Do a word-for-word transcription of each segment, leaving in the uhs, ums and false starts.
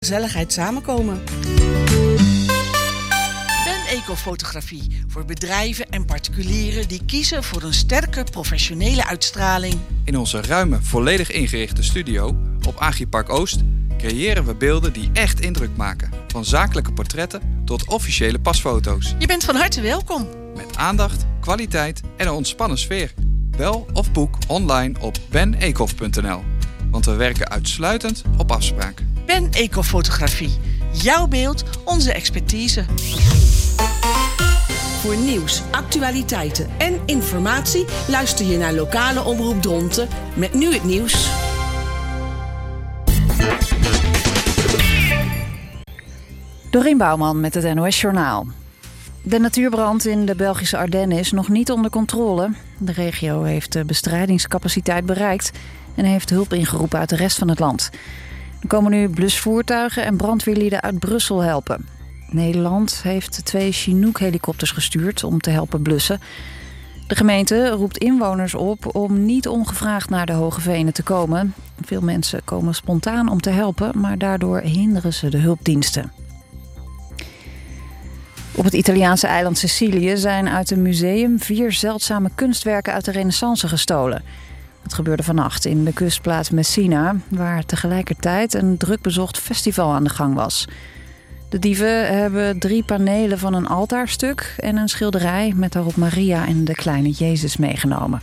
gezelligheid samenkomen. Ben Ecofotografie voor bedrijven en particulieren die kiezen voor een sterke professionele uitstraling. In onze ruime, volledig ingerichte studio op Agripark Oost creëren we beelden die echt indruk maken. Van zakelijke portretten tot officiële pasfoto's. Je bent van harte welkom. Met aandacht, kwaliteit en een ontspannen sfeer. Bel of boek online op ben ecof punt n l. Want we werken uitsluitend op afspraak. Ben Ecofotografie. Jouw beeld, onze expertise. Voor nieuws, actualiteiten en informatie luister je naar lokale omroep Dronten met nu het nieuws. Dorien Bouwman met het N O S Journaal. De natuurbrand in de Belgische Ardennen is nog niet onder controle. De regio heeft de bestrijdingscapaciteit bereikt en heeft hulp ingeroepen uit de rest van het land. Er komen nu blusvoertuigen en brandweerlieden uit Brussel helpen. Nederland heeft twee Chinook-helikopters gestuurd om te helpen blussen. De gemeente roept inwoners op om niet ongevraagd naar de Hoge Venen te komen. Veel mensen komen spontaan om te helpen, maar daardoor hinderen ze de hulpdiensten. Op het Italiaanse eiland Sicilië zijn uit een museum vier zeldzame kunstwerken uit de Renaissance gestolen. Het gebeurde vannacht in de kustplaats Messina, waar tegelijkertijd een drukbezocht festival aan de gang was. De dieven hebben drie panelen van een altaarstuk en een schilderij met daarop Maria en de kleine Jezus meegenomen.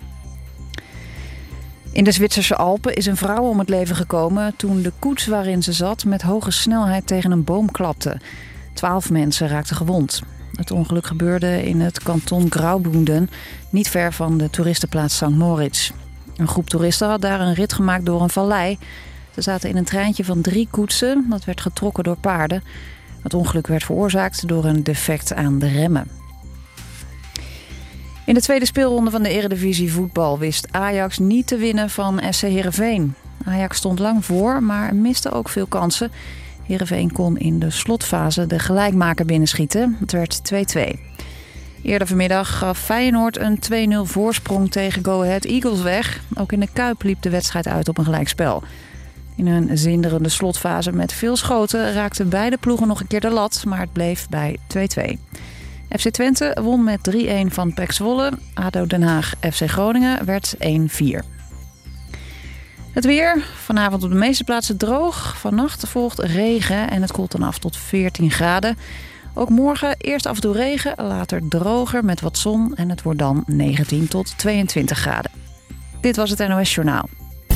In de Zwitserse Alpen is een vrouw om het leven gekomen toen de koets waarin ze zat met hoge snelheid tegen een boom klapte. Twaalf mensen raakten gewond. Het ongeluk gebeurde in het kanton Graubünden, niet ver van de toeristenplaats Sankt Moritz. Een groep toeristen had daar een rit gemaakt door een vallei. Ze zaten in een treintje van drie koetsen, dat werd getrokken door paarden. Het ongeluk werd veroorzaakt door een defect aan de remmen. In de tweede speelronde van de Eredivisie voetbal wist Ajax niet te winnen van S C Heerenveen. Ajax stond lang voor, maar miste ook veel kansen. Heerenveen kon in de slotfase de gelijkmaker binnenschieten. Het werd twee-twee. Eerder vanmiddag gaf Feyenoord een twee nul voorsprong tegen Go Ahead Eagles weg. Ook in de Kuip liep de wedstrijd uit op een gelijkspel. In een zinderende slotfase met veel schoten raakten beide ploegen nog een keer de lat, maar het bleef bij twee-twee. F C Twente won met drie-een van P E C Zwolle. A D O Den Haag F C Groningen werd één-vier. Het weer. Vanavond op de meeste plaatsen droog. Vannacht volgt regen en het koelt dan af tot veertien graden. Ook morgen eerst af en toe regen, later droger met wat zon en het wordt dan negentien tot tweeëntwintig graden. Dit was het N O S Journaal.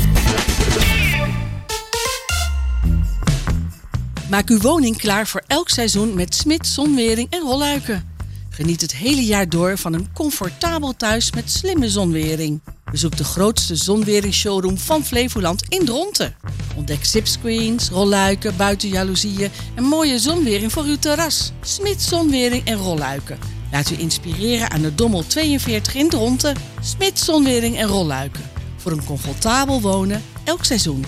Maak uw woning klaar voor elk seizoen met Smits Zonwering en Rolluiken. Geniet het hele jaar door van een comfortabel thuis met slimme zonwering. Bezoek de grootste zonweringsshowroom van Flevoland in Dronten. Ontdek zipscreens, rolluiken, buitenjaloezieën en mooie zonwering voor uw terras. Smits Zonwering en Rolluiken. Laat u inspireren aan de Dommel tweeënveertig in Dronten. Smits Zonwering en Rolluiken. Voor een comfortabel wonen elk seizoen.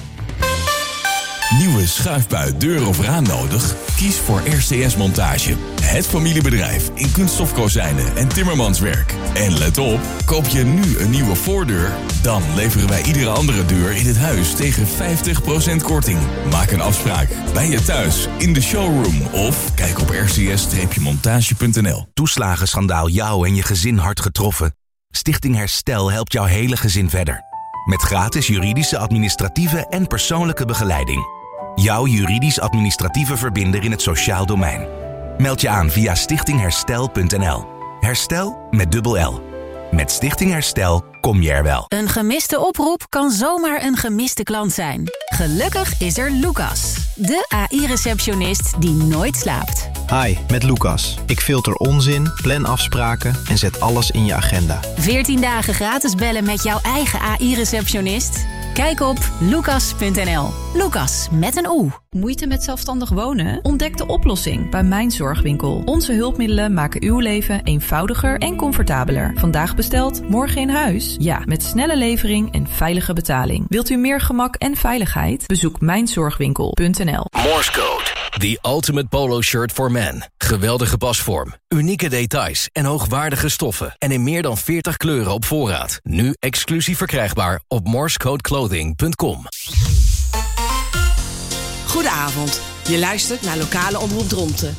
Nieuwe schuifbui, deur of raam nodig? Kies voor R C S Montage. Het familiebedrijf in kunststofkozijnen en timmermanswerk. En let op, koop je nu een nieuwe voordeur, dan leveren wij iedere andere deur in het huis tegen vijftig procent korting. Maak een afspraak bij je thuis, in de showroom of kijk op r c s montage punt n l. Toeslagenschandaal jou en je gezin hard getroffen? Stichting Herstel helpt jouw hele gezin verder. Met gratis juridische, administratieve en persoonlijke begeleiding. Jouw juridisch-administratieve verbinder in het sociaal domein. Meld je aan via stichting herstel punt n l. Herstel met dubbel L. Met Stichting Herstel kom je er wel. Een gemiste oproep kan zomaar een gemiste klant zijn. Gelukkig is er Lucas, de A I-receptionist die nooit slaapt. Hi, met Lucas. Ik filter onzin, plan afspraken en zet alles in je agenda. veertien dagen gratis bellen met jouw eigen A I-receptionist? Kijk op lucas punt n l. Lucas met een O. Moeite met zelfstandig wonen? Ontdek de oplossing bij Mijn Zorgwinkel. Onze hulpmiddelen maken uw leven eenvoudiger en comfortabeler. Vandaag besteld, morgen in huis? Ja, met snelle levering en veilige betaling. Wilt u meer gemak en veiligheid? Bezoek mijn zorgwinkel punt n l. Morse Code. The ultimate polo shirt for men. Geweldige pasvorm, unieke details en hoogwaardige stoffen. En in meer dan veertig kleuren op voorraad. Nu exclusief verkrijgbaar op morsecodeclothing punt com. Goedenavond. Je luistert naar lokale omroep Dronten.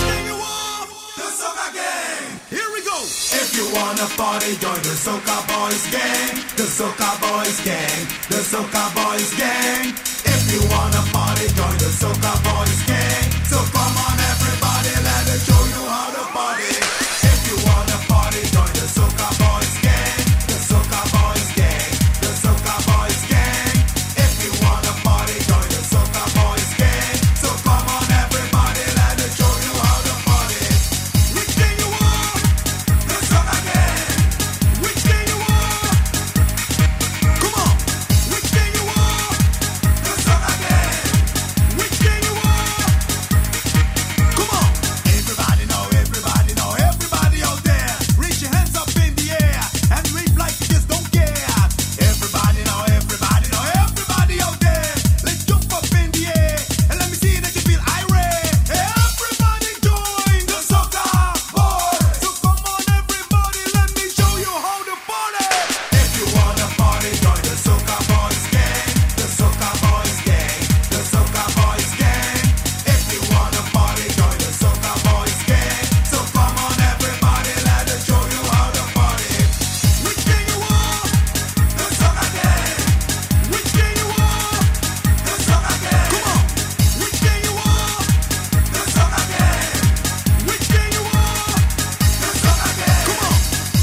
If you wanna party, join the Soca Boys gang. The Soca Boys gang. The Soca Boys gang. If you wanna party, join the Soca Boys gang. So come on everybody, let us show you how to party. If you wanna party, join the Soca Boys gang. The Soca Boys gang. The Soca Boys gang. If you wanna party, join the Soca Boys gang. So come on everybody, let us show you how to party. Which gang you want? The Soca gang. Which gang you want? Come on. Which gang you want? The Soca gang. Which gang you want? Come on. Everybody know, everybody know, everybody out there. Raise your hands up in the air and wave like you just don't care. Everybody know, everybody know, everybody out there. Let's jump up in the air and let me see that you feel irate. Everybody join the Soca Boys. So come on everybody, let me show you how to party. If you wanna party, join the Soca Boys gang. The Soca Boys gang. The Soca Boys gang. If you wanna party, join the Soca Boys gang. So come on everybody, let us show you how to party. Which gang you want? The Soca gang. Which gang you want? The Soca gang. Come on. Which gang you want? The Soca gang. Which gang you want? The Soca gang. Come on.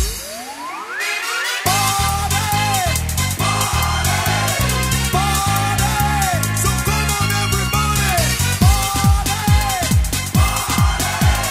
Party, party, party. So come on everybody. Party, party,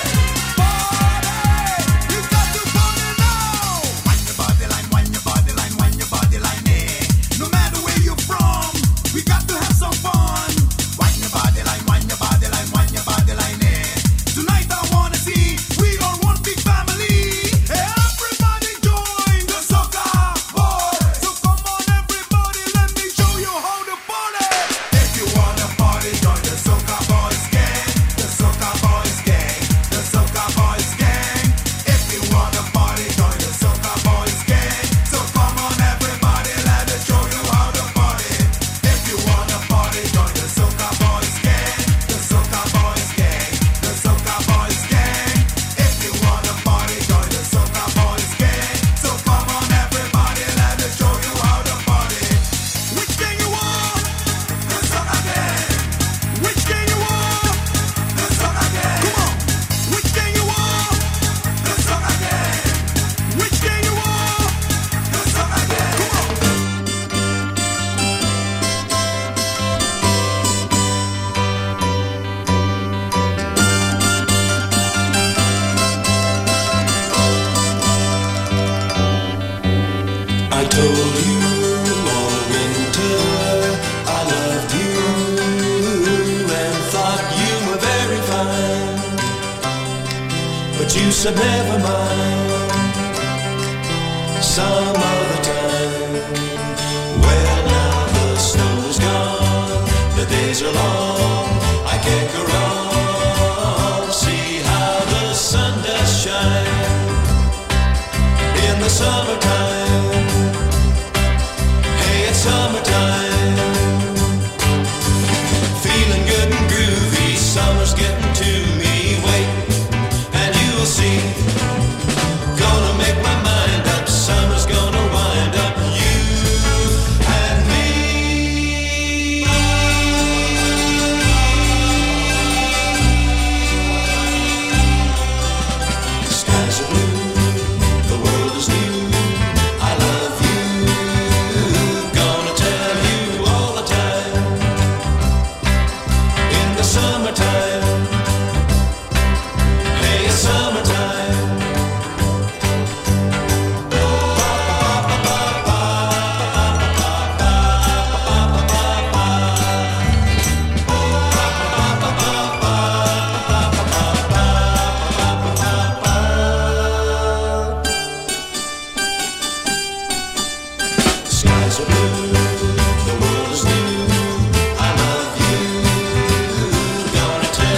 party. You got to party now. Wind your body line, wind your body line, wind your body line, eh. No matter where you're from, we got to have some fun. Wind your body line, wind your body line, wind your body line, eh. Tonight I wanna see we are one big family. Everybody join the Soca Boys. So come on everybody, let me show you how to party. If you wanna party, join the Soca Boys gang. The Soca Boys gang. The Soca Boys gang. If you wanna party, join the Soca Boys gang. So come on everybody, let us show you how to party. If you wanna party, join the Soca Boys gang. The Soca Boys gang. The Soca Boys gang. If you wanna party, join the Soca Boys gang. So come on everybody, let us show you how to party. Which gang you want? The Soca gang. Which gang you want? The Soca gang. Come on. Which gang you want? The Soca gang. Which gang you want? The Soca gang. Come on. I told you all winter I loved you and thought you were very fine, but you said never mind, some other time. Well, now the snow is gone, the days are long, I can't go wrong. See how the sun does shine in the summertime. Hey, it's summertime. Feeling good and groovy, summer's getting to me. Wait, and you'll see. Gonna make my mind up, summer's gonna wind up you and me. The skies are blue, the world is new. I love you. Gonna tell you all the time. In the summertime. Hey, it's summertime. Skies are blue, the world is new. I love you. Gonna tell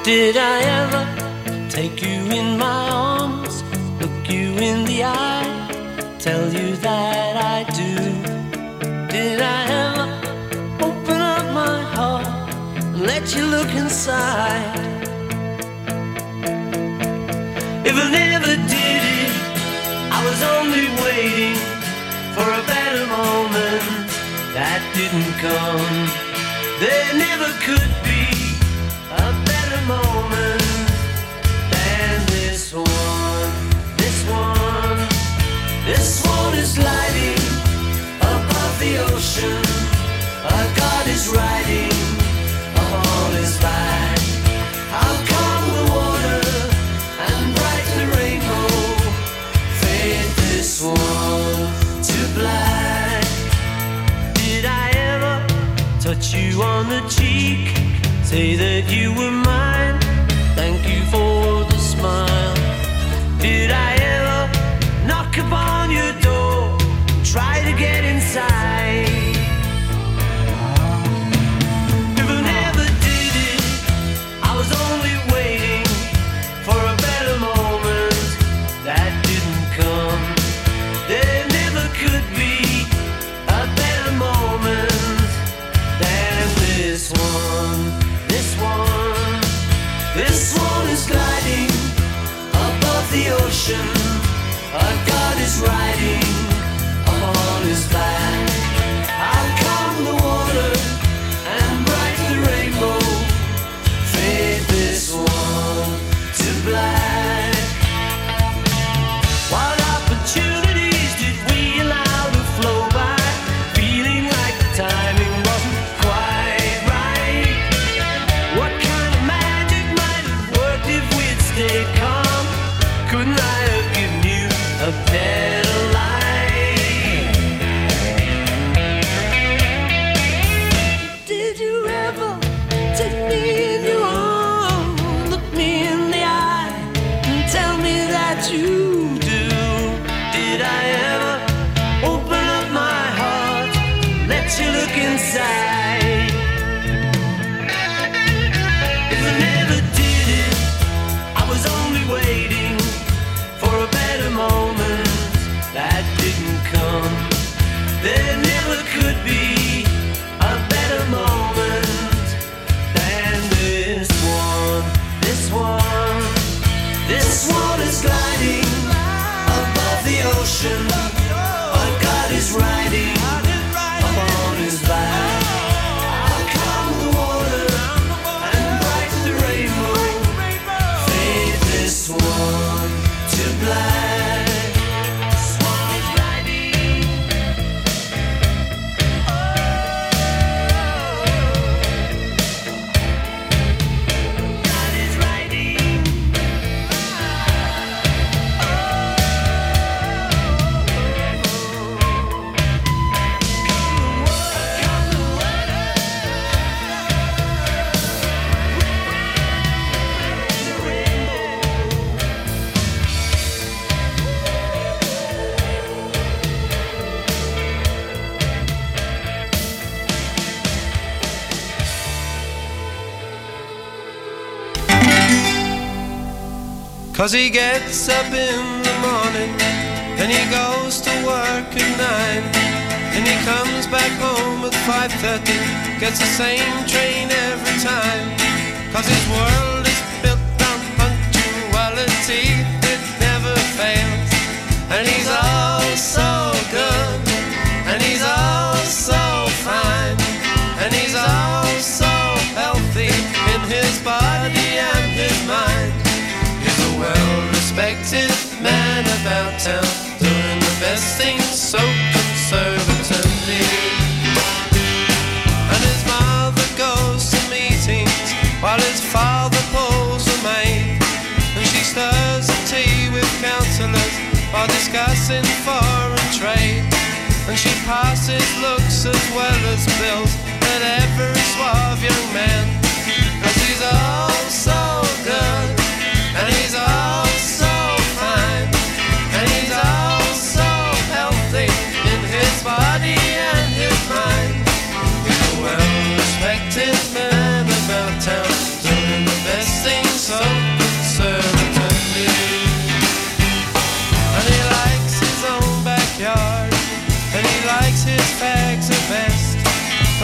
Did I ever take you in my arms, look you in the eye, tell you that I do? Did I ever open up my heart and let you look inside? If I never did it, I was only waiting for a better moment that didn't come. There never could be a better moment than this one. This one, this one is gliding above the ocean. A god is riding upon his back. How calm the water and bright the rainbow fade this one to black. Did I ever touch you on the cheek, say that you were mine, thank you for the smile? Did I ever knock upon your door, try to get inside? If I never did it, I was only waiting for a better moment that didn't come. There never could be a better moment than this one. This one, this one is gliding above the ocean. A god is riding upon his back. How calm the water and bright the rainbow fade this one to black. What opportunities did we allow to flow by, feeling like the timing wasn't quite right? What kind of magic might have worked if we'd stayed calm? Couldn't I have given you a better life? Did you ever take me in your arms, look me in the eye, and tell me that you do? Did I ever open up my heart, let you look inside? If I never did it, I was only waiting for a better moment that didn't come. There never could be a better moment than this one. This one, this one is gliding above the ocean. A god is riding upon his back. How calm the water and bright the rainbow fade this one to black. This one is riding. God is riding. Cause he gets up in the morning and he goes to work at nine, and he comes back home at five thirty, gets the same train every time. Cause his world is built on punctuality, it never fails. And he's all so good, and he's all so fine, and he's all so healthy in his body and his mind. He's a well-respected man about town, doing the best things so conservatively. And his mother goes to meetings while his father pulls a maid, and she stirs the tea with counsellors while discussing foreign trade. And she passes looks as well as bills at every suave young man. Cause he's all so good, and he's all so fine, and he's all so healthy in his body and his mind. He's a well-respected man about town, doing the best thing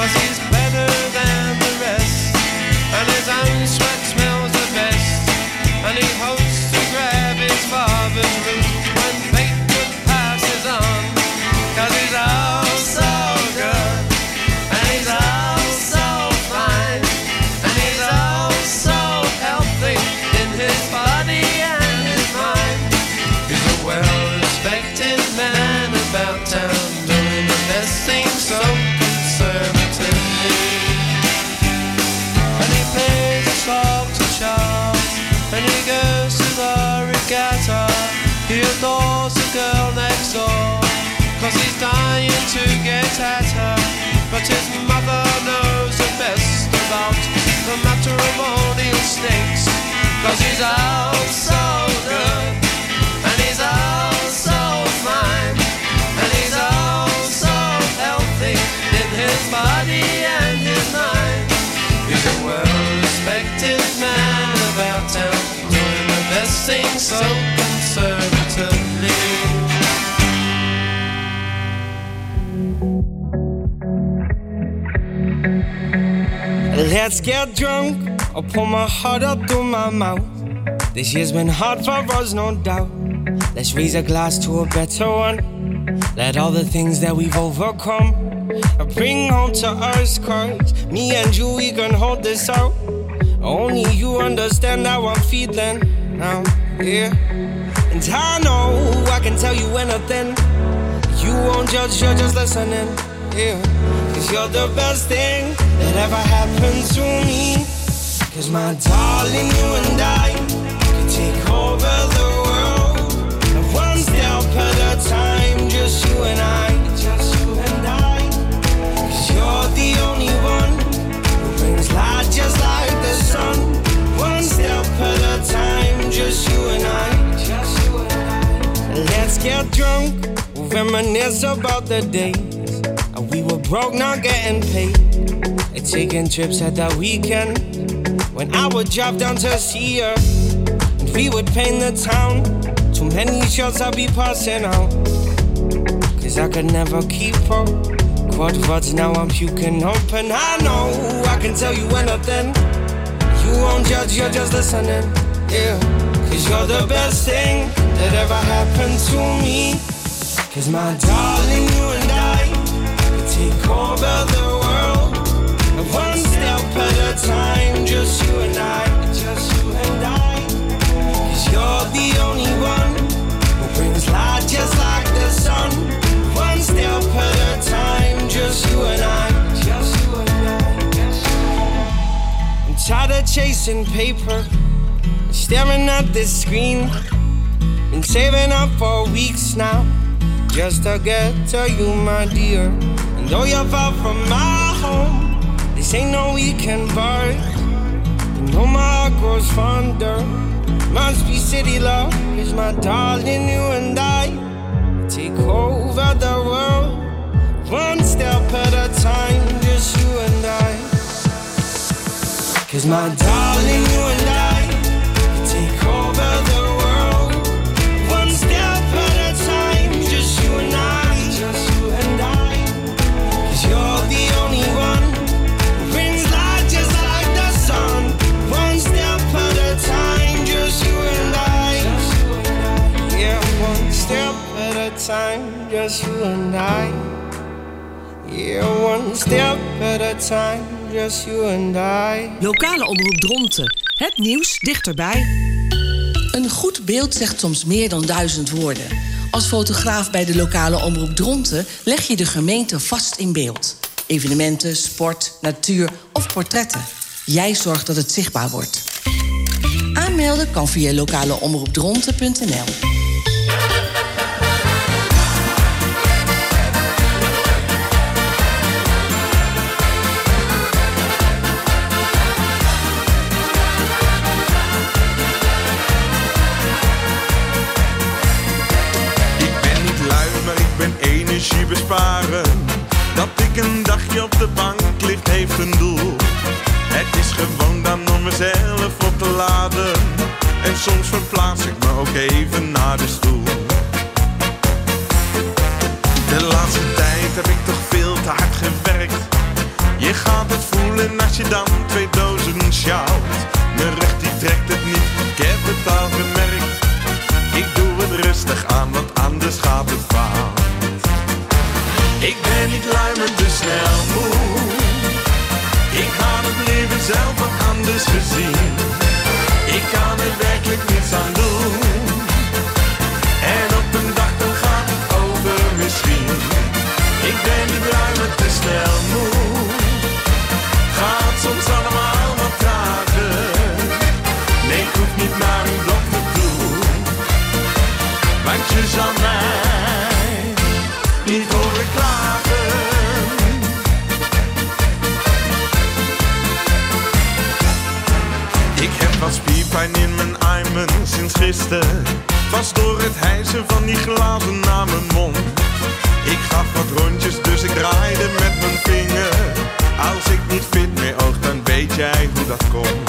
cause he's better than the rest, and his own sweat smells the best, and he hopes to grab his father's root when Fleetwood passes on, cause he's all so good, and he's all so fine, and he's all so healthy in his body and his mind. He's a well-respected man about town, doing the best thing so conservatively. And he plays a song to Charles, and he goes to the regatta. He adores the girl next door, cause he's dying to get at her. But his mother knows the best about the matrimonial snakes, cause he's all so good, and he's all so fine, and he's all so healthy in his body and his mind. He's a well-respected man about town, doing the best thing so conservatively. Let's get drunk, I'll pour my heart up through my mouth. This year's been hard for us, no doubt. Let's raise a glass to a better one. Let all the things that we've overcome bring home to us, cause me and you, we can hold this out. Only you understand how I'm feeling now, yeah. And I know I can tell you anything. You won't judge, you're just listening, yeah. Cause you're the best thing that ever happened to me. Cause my darling, you and I could take over the world, and one step at a time, just you and I, just you and I. Cause you're the only one who brings light just like the sun. One step at a time, just you and I, just you and I. Let's get drunk, we'll reminisce about the days we were broke, not getting paid, and taking trips at the weekend when I would drive down to see her, and we would paint the town. Too many shots I'd be passing out, cause I could never keep up. Quad words, now I'm puking up, and I know I can tell you anything. You won't judge, you're just listening, yeah. Cause you're the best thing that ever happened to me. Cause my darling, you and I take over the world, and one step at a time, just you and I, just you and I. Cause you're the only one who brings light just like the sun. One step at a time, just you and I, just you and I. I'm tired of chasing paper, staring at this screen. Been saving up for weeks now, just to get to you, my dear. And though you're far from my home, this ain't no weekend bar. You know my heart grows fonder. Must be city love, cause my darling, you and I take over the world, one step at a time, just you and I. Cause my darling, you and I take over the world, one step at a time, just you and I, just you and I. You're the only one who brings light just like the sun. One step at a time, just you and I. Yeah, one step at a time, just you and I. Yeah, one step at a time, just you and I. Lokale omroep Dronten. Het nieuws dichterbij. Een goed beeld zegt soms meer dan duizend woorden. Als fotograaf bij de lokale omroep Dronten leg je de gemeente vast in beeld. Evenementen, sport, natuur of portretten. Jij zorgt dat het zichtbaar wordt. Aanmelden kan via lokaleomroepdronten punt n l. Energie besparen. Dat ik een dagje op de bank ligt heeft een doel. Het is gewoon dan om mezelf op te laden. En soms verplaats ik me ook even naar de stoel. De laatste tijd heb ik toch veel te hard gewerkt. Je gaat het voelen als je dan twee dozen sjouwt. Mijn rug die trekt het niet, ik heb het al gemerkt. Ik doe het rustig aan, want anders gaat het fout. Ik ben niet lui, maar te snel moe. Ik had het leven zelf wat anders gezien. Ik kan er werkelijk niets aan doen. En op een dag dan gaat het over misschien. Ik ben niet lui, maar te snel moe. Gaat soms allemaal wat trager. Nee, ik hoef niet naar een dokter toe. Want je zal mij niet horen klagen. Ik heb wat spierpijn in mijn armen sinds gisteren. Vast door het hijsen van die glazen naar mijn mond. Ik gaf wat rondjes, dus ik draaide met mijn vinger. Als ik niet fit meer oog, dan weet jij hoe dat komt.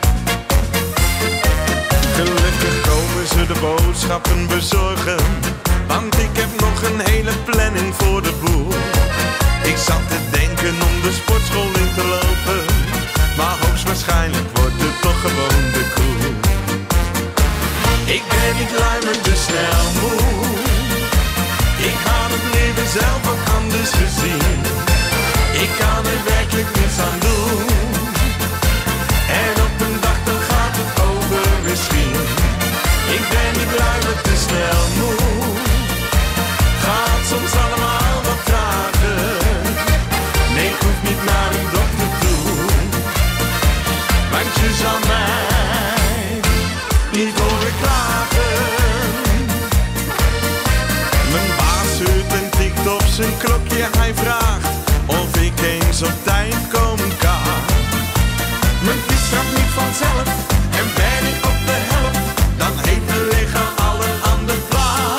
Gelukkig komen ze de boodschappen bezorgen. Want ik heb nog een hele planning voor de boel. Ik zat te denken om de sportschool in te lopen. Maar hoogstwaarschijnlijk wordt het toch gewoon de koel. Ik ben niet lui, maar te snel moe. Ik had het leven zelf wat anders gezien. Ik kan er werkelijk niets aan doen. En op een dag dan gaat het over misschien. Ik ben niet lui, maar te snel moe. Gaat soms allemaal wat trager. Nee, ik hoef niet naar een dokter toe. Want je zal mij niet horen klagen. Mijn baas zeurt en tikt op zijn klokje. Hij vraagt of ik eens op tijd komen kan. Mijn vis gaat niet vanzelf en ben ik op de helft. Dan heeft mijn lichaam al een ander plan.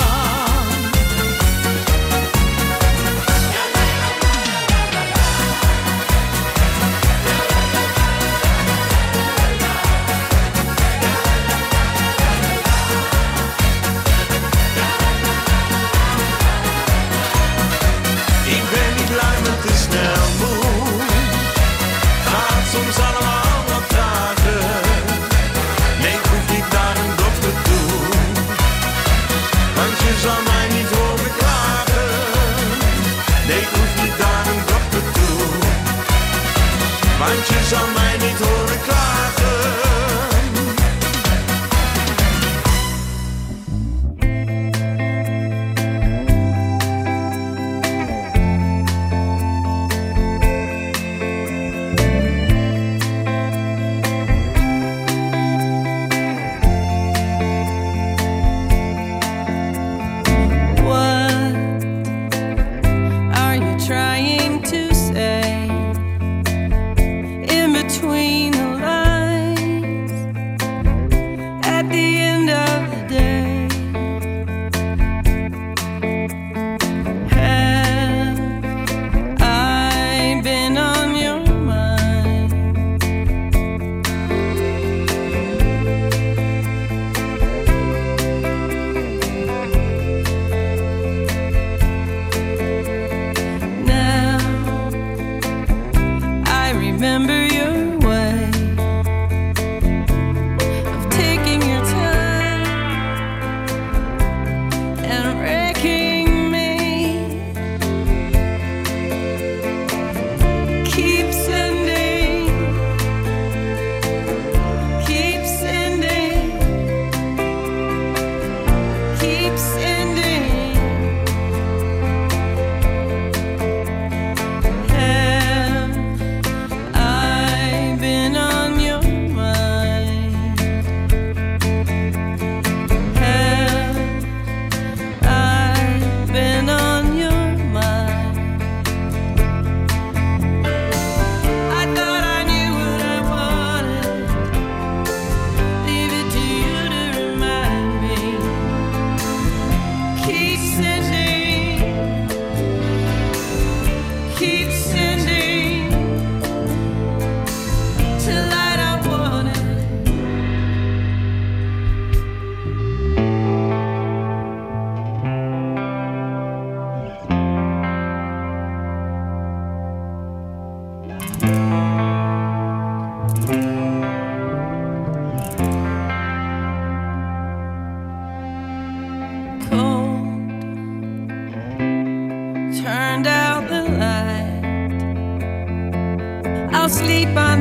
Ik ben niet lui, maar te snel moe.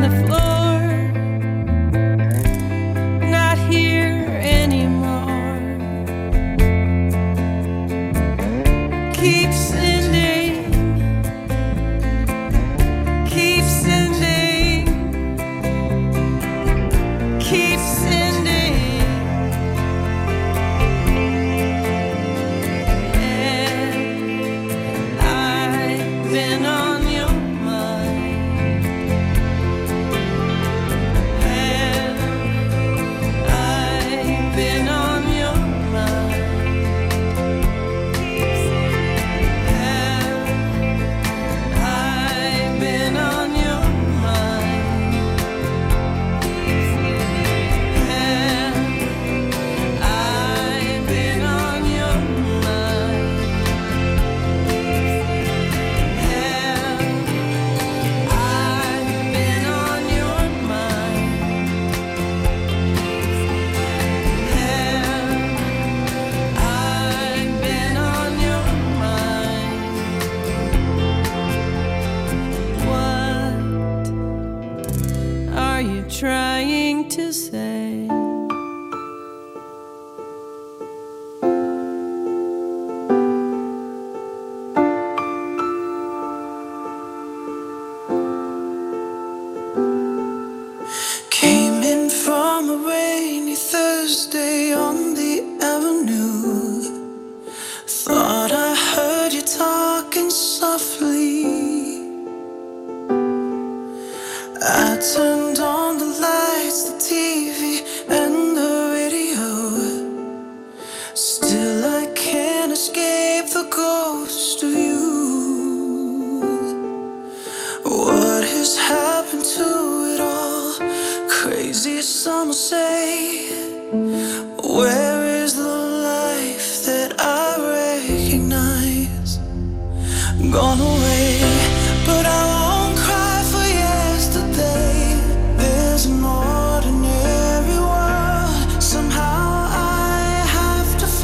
the floor, not here anymore. Keep sending, keep sending, keep sending. And I've been on your mind. And I've been on your mind. And I've been on your mind. And I've been on your mind. And I've been on your mind. And I've been on your mind. What are you trying to say? Came in from a rainy Thursday on the avenue. Thought I heard you talking softly. I turned on the lights, the T V, and the radio. Still I can't escape the ghost of you. What has happened to it all? Crazy, some will say. Where is the life that I recognize? Gone away, but I won't cry for yesterday. There's an ordinary world somehow I have to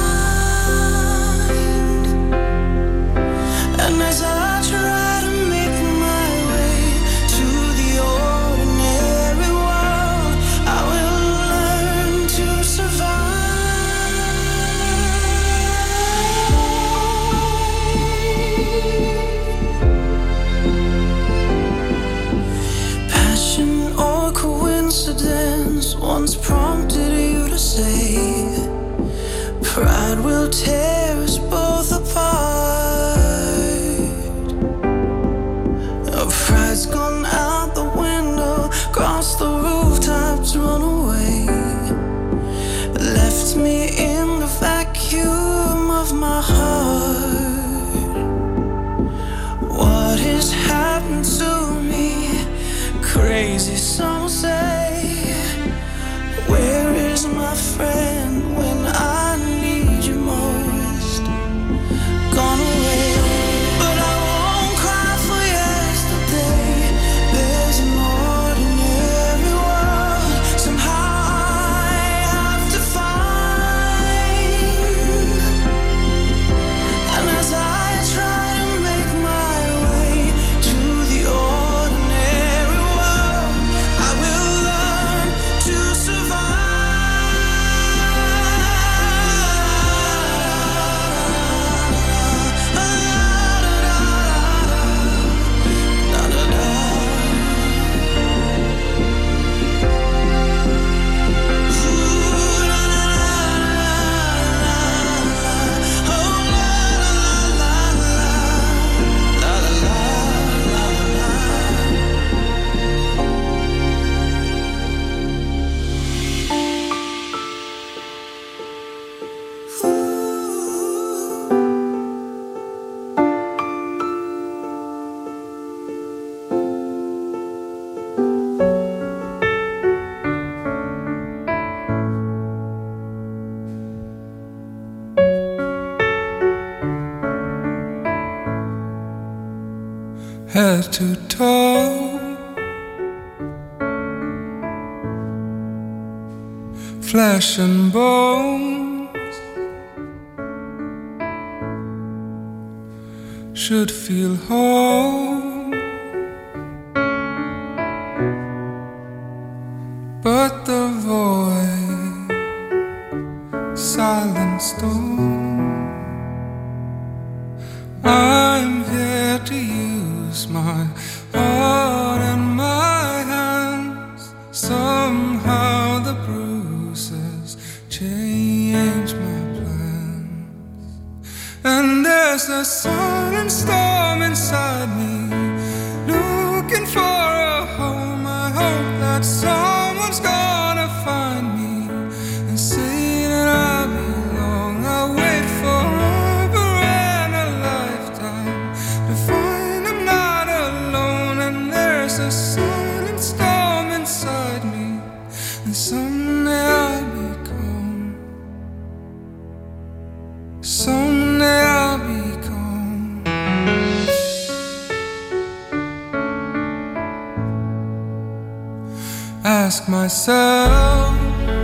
find. And as I try to make my way to the ordinary world, I will learn to survive. Passion or coincidence once prompted you to say, pride will tear us both apart. Oh, pride's gone out the window, crossed the rooftops, run away. Left me in the vacuum of my heart. What has happened to me? Crazy, some say. Where is my friend when I need you most? Gone away, but I won't cry for yesterday. There's an ordinary world somehow I have to find. And as I try to make my way to the ordinary world, I will learn to survive. Head to toe, flesh and bones, should feel whole. but the void, silent storm. I'm here to use my heart and my hands. Somehow the bruises change my plans. And there's a silent storm inside me, looking for a home. I hope that someone's gonna find me and say that I belong. I'll wait forever and a lifetime to find I'm not alone. And there's a silent storm inside me, and someday I'll be calm. Someday I'll be calm. Ask myself,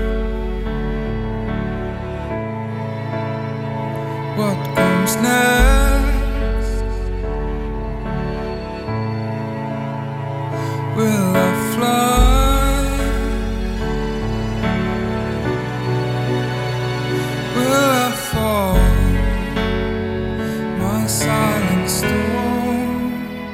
what comes next? Will I fly? Will I fall? My silent storm.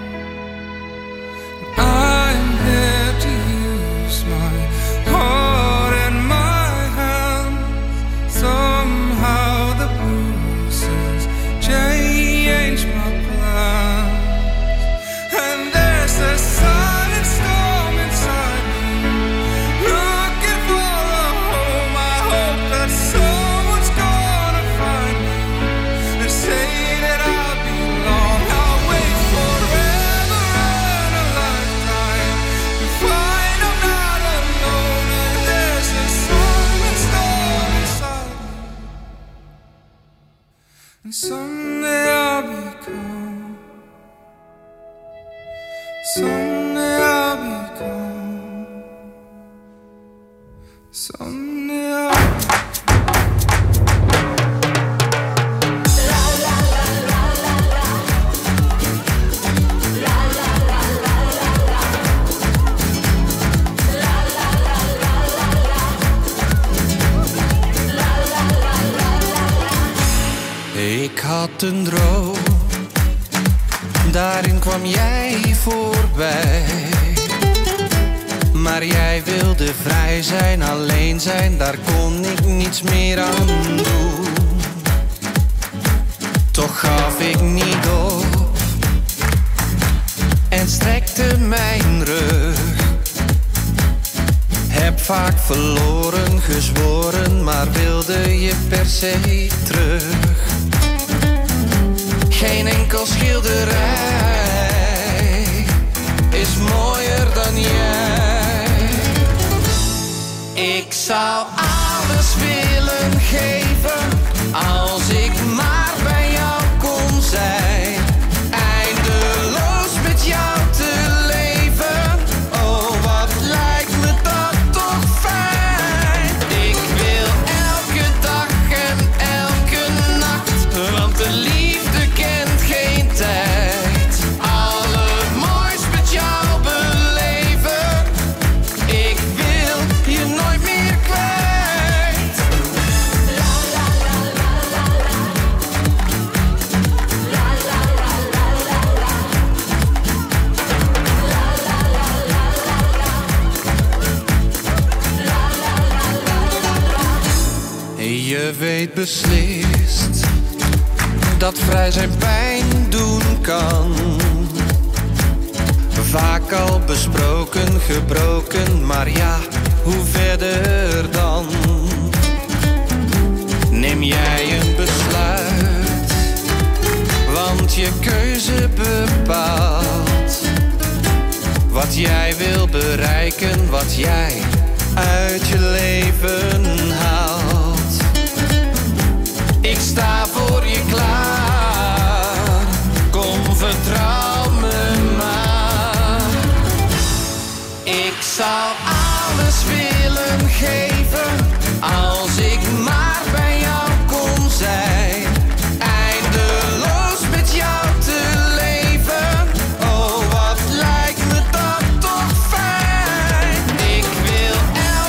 I'm here to use my heart and my hands. Somehow the bruises change my plans. And there's a silent storm inside me, looking for a home. I hope that someone's gonna find me and say that I belong. I'll wait forever and a lifetime to find I'm not alone. And there's a silent storm inside me, and someday I'll be calm. Someday I'll be calm. Someday I'll be Ik had een droom, daarin kwam jij voorbij. Maar jij wilde vrij zijn, alleen zijn, daar kon ik niets meer aan doen. Toch gaf ik niet op en strekte mijn rug. Heb vaak verloren, gezworen, maar wilde je per se terug. Geen enkel schilderij is mooier dan jij. Ik zou alles willen geven als ik maar bij jou kon zijn. Eindeloos met jou te leven, oh wat lijkt me dat toch fijn. Ik wil elke dag en elke nacht, want de liefde kent geen tijd. Allermoois met jou beleven, ik wil je nooit meer kwijt. La la la la la la. La la la la la la. La la la la la la. La la la la la la. Je weet beslist dat vrij zijn pijn doen kan. Vaak al besproken, gebroken, maar ja, hoe verder dan? Neem jij een besluit, want je keuze bepaalt wat jij wil bereiken, wat jij uit je leven haalt. Ik sta voor je klaar, kom vertrouw me maar. Ik zou alles willen geven als ik maar bij jou kon zijn. Eindeloos met jou te leven, oh wat lijkt me dat toch fijn. Ik wil elke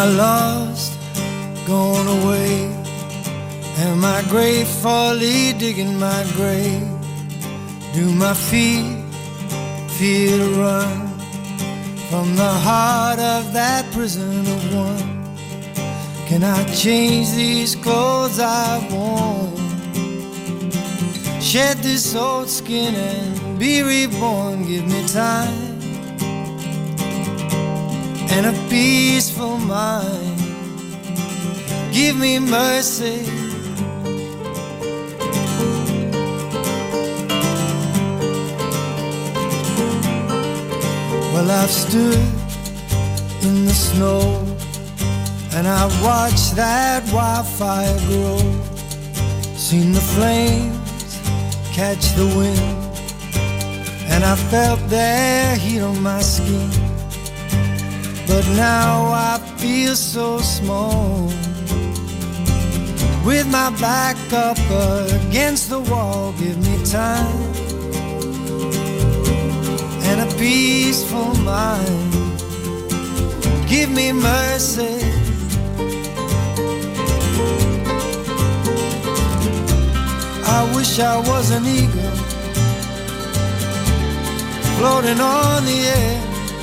I lost, gone away? Am I gratefully digging my grave? Do my feet feel to run from the heart of that prison of one? Can I change these clothes I've worn? Shed this old skin and be reborn. Give me time and a peaceful mind. Give me mercy. Well, I've stood in the snow and I watched that wildfire grow, seen the flames catch the wind, and I felt their heat on my skin. But now I feel so small, with my back up against the wall. Give me time and a peaceful mind. Give me mercy. I wish I was an eagle floating on the air,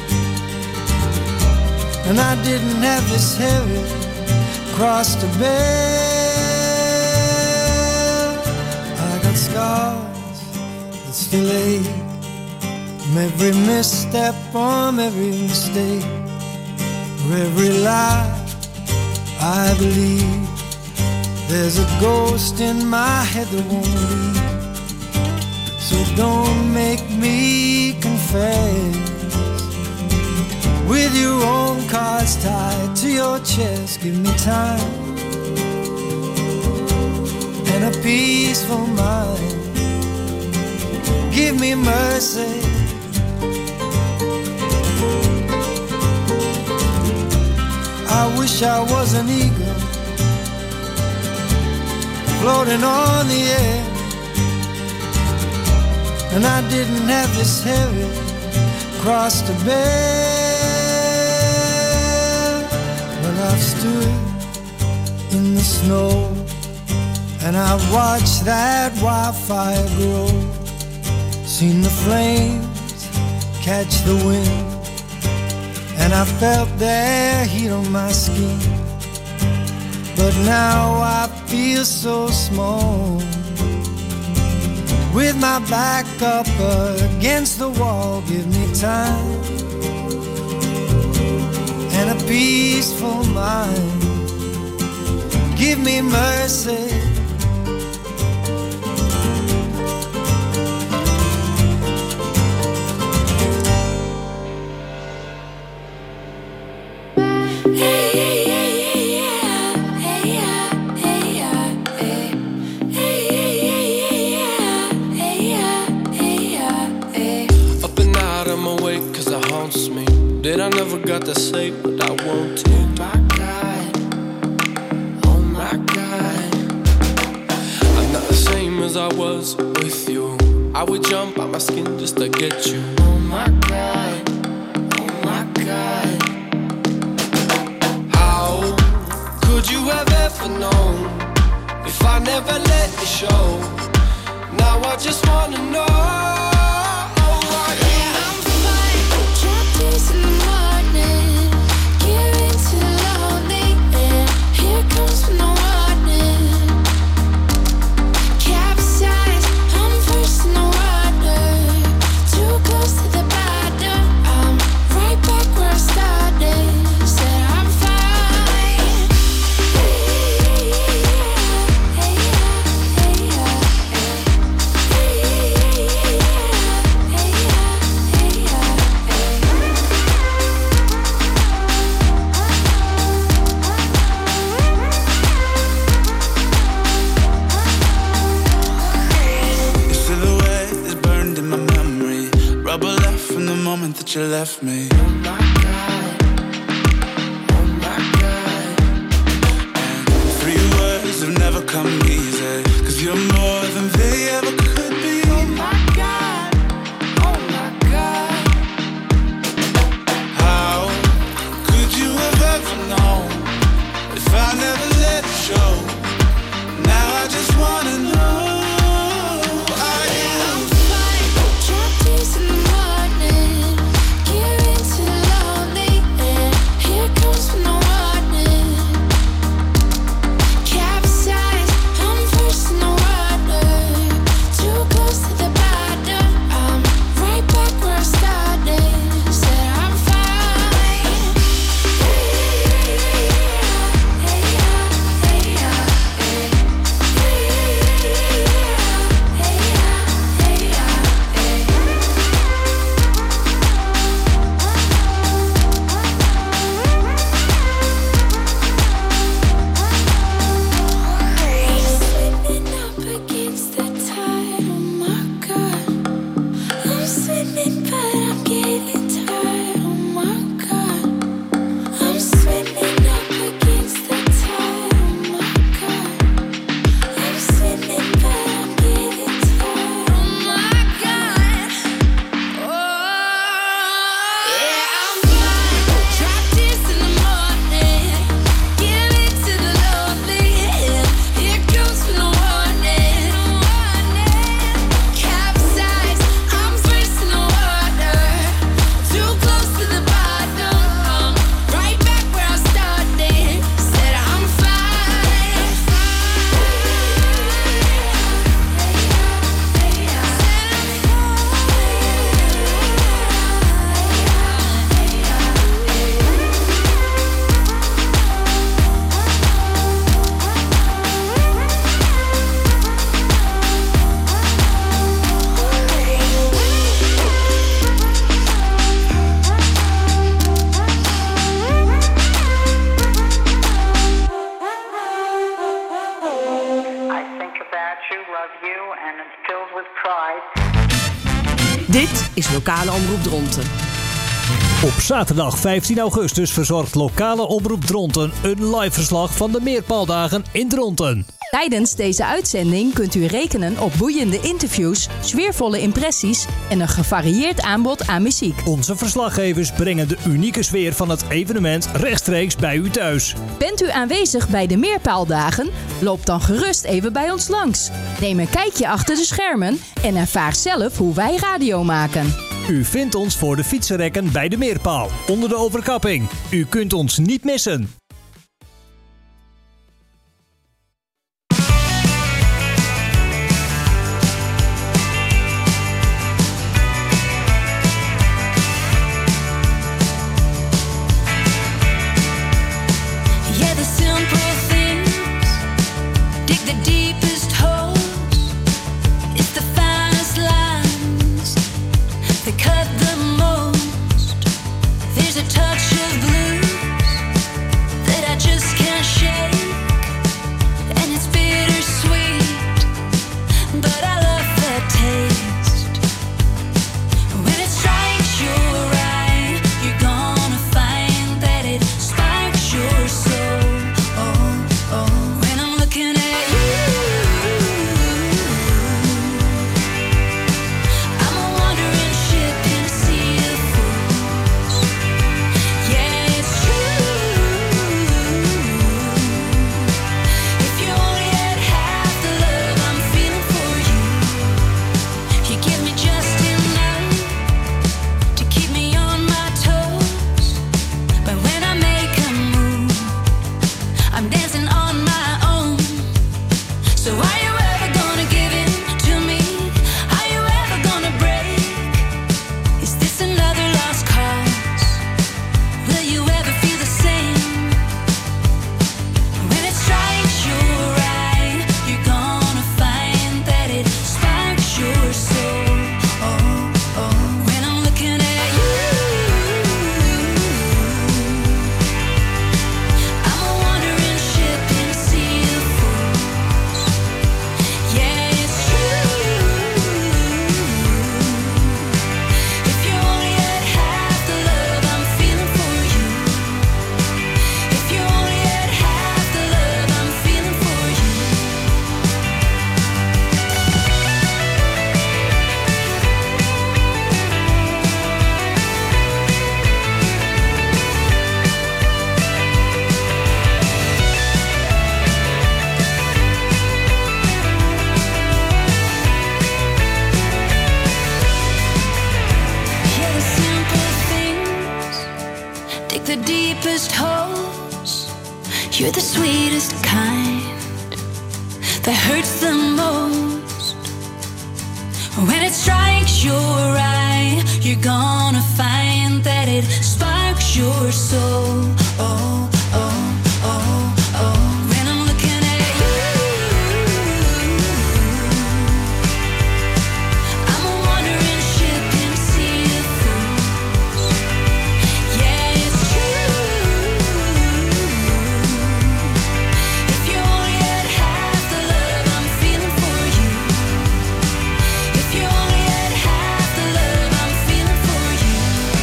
and I didn't have this heavy cross to bear. I got scars that still ache from every misstep, from every mistake, for every lie I believe. There's a ghost in my head that won't leave. So don't make me confess with your own cards tied to your chest. Give me time and a peaceful mind. Give me mercy. I wish I was an eagle floating on the air, and I didn't have this heavy cross to bear. Well, I've stood in the snow and I watched that wildfire grow, seen the flames catch the wind, and I felt their heat on my skin. But now I feel so small, with my back up against the wall. Give me time and a peaceful mind. Give me mercy. That I never got to say what I want to. Oh my God, oh my God, I'm not the same as I was with you. I would jump out my skin just to get you. oh my God, oh my God. How could you have ever known if I never let it show? Now I just wanna know. In the morning, getting too lonely, and here comes no warning. Capsized, I'm first in the water, too close to the bottom. I'm right back where I started. Said I'm fine. Hey, hey, hey, hey, hey, moment that you left me. Oh my God, oh my God. And three words have never come easy, 'cause you're more than they ever could be. Oh my God, oh my God. How could you have ever known Dit is Lokale Omroep Dronten. Op zaterdag vijftien augustus verzorgt Lokale Omroep Dronten een live verslag van de Meerpaaldagen in Dronten. Tijdens deze uitzending kunt u rekenen op boeiende interviews, sfeervolle impressies en een gevarieerd aanbod aan muziek. Onze verslaggevers brengen de unieke sfeer van het evenement rechtstreeks bij u thuis. Bent u aanwezig bij de Meerpaaldagen? Loop dan gerust even bij ons langs. Neem een kijkje achter de schermen en ervaar zelf hoe wij radio maken. U vindt ons voor de fietsenrekken bij de Meerpaal, onder de overkapping. U kunt ons niet missen. You're the sweetest kind that hurts the most. When it strikes your eye, you're gonna find that it sparks your soul. Oh, oh, oh, oh. When I'm looking at you, I'm a wandering ship in a sea of fools. Yeah, it's true. If you only had half the love I'm feeling for you. If you only had half the love I'm feeling for you.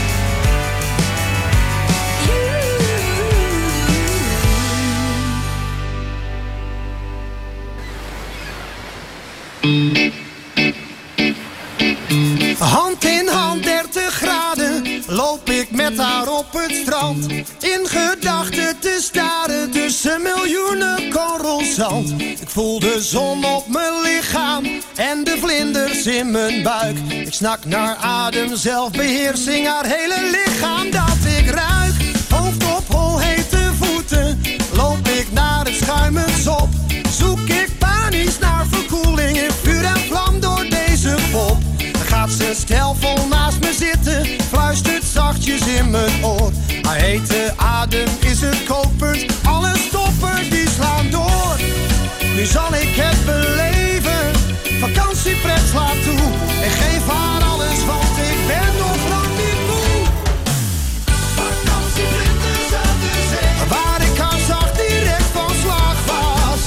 Hand in hand, dertig graden, loop ik met haar op het strand. In gedachten te staren tussen miljoenen korrels zand. Ik voel de zon op mijn lichaam en de vlinders in mijn buik. Ik snak naar adem, zelfbeheersing, haar hele lichaam dat ik ruik. Hoofd op hol, hete voeten, loop ik naar het schuimend sop. Zoek ik panisch naar verkoeling in vuur en vlam door deze pop. Gaat ze stijlvol naast me zitten, fluistert zachtjes in mijn oor. Haar hete adem is het kookpunt, alle stoppers die slaan door. Nu zal ik het beleven, vakantiepret slaat toe. En geef haar alles, want ik ben nog lang niet moe. Vakantievlinders aan de zee, waar ik haar zag direct van slag was.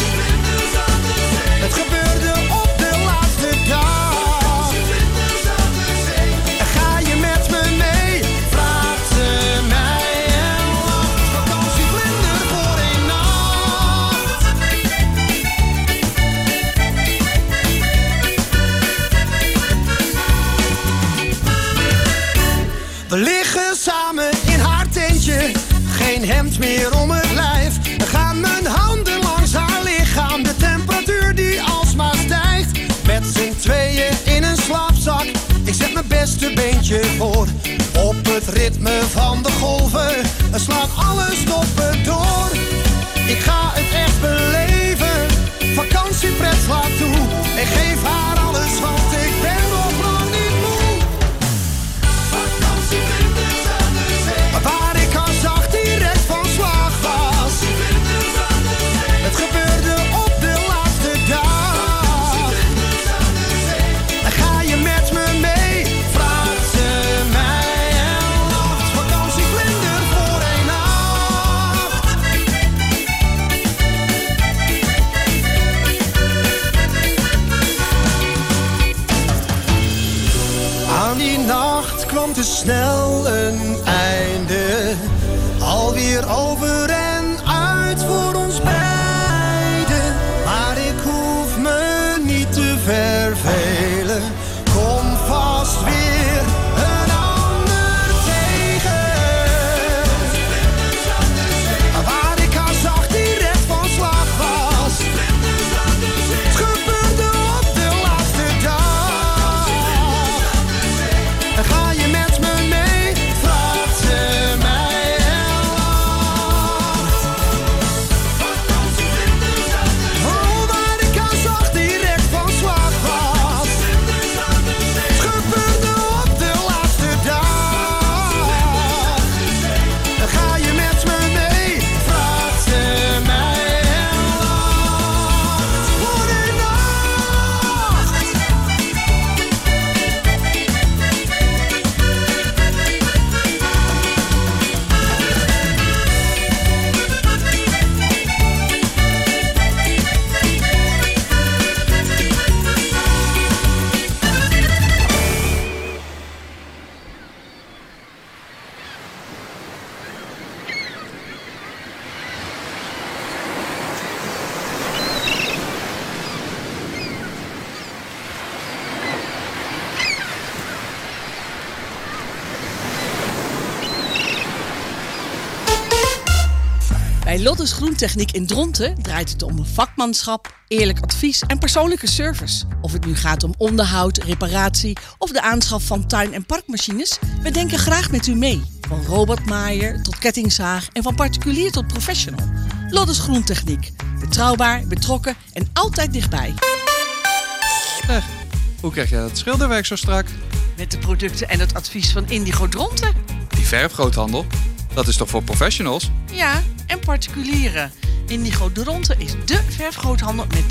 Het gebeurde op de laatste dag. geen hemd meer om het lijf. Dan gaan mijn handen langs haar lichaam. De temperatuur die alsmaar stijgt. Met z'n tweeën in een slaapzak. Ik zet mijn beste beentje voor. Op het ritme van de golven. Er slaat alle stoppen door. Ik ga het echt beleven. Vakantiepret slaat toe. Ik geef haar alles, want ik ben nog lang niet moe. Vakantievlinders aan de zee. Waar ik al zag direct van slag was. Het gebeurde op de laatste dag. Ga je met me mee? Vraagt ze mij en lacht. Vakantievlinder voor een nacht. Aan die nacht kwam te snel een einde. Alweer over en uit voor ons beiden. Maar ik hoef me niet te vervelen. Kom vast weer een ander tegen. Waar ik haar zag direct van slag was. Het gebeurde op de laatste dag. Ga je met me mee? Vraagt ze mij en lacht. Oh, waar ik haar zag direct van slag was. Het gebeurde op de laatste dag. Ga je met me mee? Vraagt ze mij en lacht. Voor een nacht. Bij Lottes Groentechniek in Dronten draait het om vakmanschap, eerlijk advies en persoonlijke service. Of het nu gaat om onderhoud, reparatie of de aanschaf van tuin- en parkmachines, we denken graag met u mee. Van robotmaaier tot kettingzaag en van particulier tot professional. Lottes Groentechniek. Betrouwbaar, betrokken en altijd dichtbij. Eh, hoe krijg jij dat schilderwerk zo strak? Met de producten en het advies van Indigo Dronten. Die verfgroothandel, dat is toch voor professionals? Ja, en particulieren. Indigo Dronten is dé verfgroothandel met